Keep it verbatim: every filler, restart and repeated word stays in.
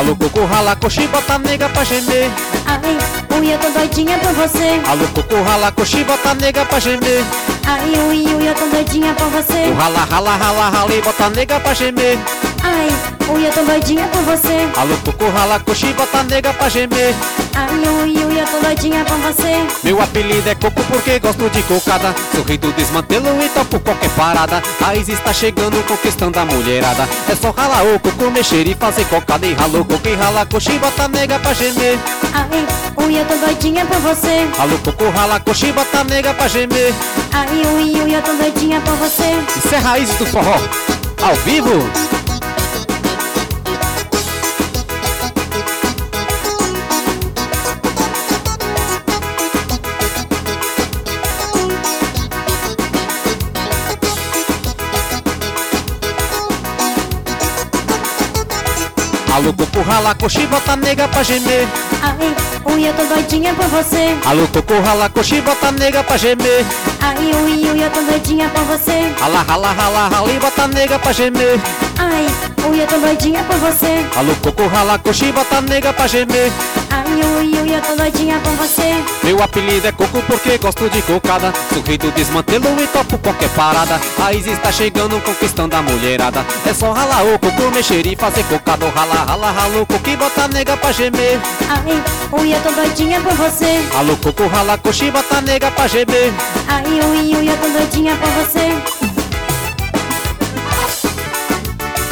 Alô, coco, rala, coxa e bota nega pra gemer. Ai, ui, eu tô doidinha por você. Alô, coco, rala, coxa e bota nega pra gemer. Ai, ui, ui, eu tô doidinha por você. O rala, rala, rala, rala e bota nega pra gemer. Ai, ui, eu tô doidinha por você. Alô, coco, rala, coxa e bota nega pra gemer. Ai, ui, ui, eu tô doidinha por você. Meu apelido é Coco porque gosto de cocada. Sou rei do desmantelo e topo qualquer parada. Raiz está chegando conquistando a mulherada. É só ralar o coco, mexer e fazer cocada. E ralou coco e rala coxa e bota nega pra gemer. Ai, ui, eu tô doidinha por você. Alô, coco, rala coxa e bota nega pra gemer. Ai, ui, ui, eu tô doidinha por você. Isso é Raízes do Forró, ao vivo. Alô, coco, rala coxa e bota nega pra gemer. Ai, ui, eu tô doidinha por você. Alô, coco, rala coxa e bota nega pra gemer. Ai, ui, ui, eu tô doidinha por você. Rala, rala, rala, rala e bota nega pra gemer. Ai, ui, eu tô doidinha por você. Alô, coco, rala coxa e bota nega pra gemer. Ai, ui, ui, eu tô doidinha por você. Meu apelido é Coco porque gosto de cocada. Sou rei do desmantelo e topo qualquer parada. Raiz está chegando conquistando a mulherada. É só ralar o coco, mexer e fazer cocada. Rala, rala, rala o coco e bota nega pra gemer. Ai, ui, eu tô doidinha por você. Alô, coco, rala coxa e bota nega pra gemer. Ai, ui, ui, eu tô doidinha por você.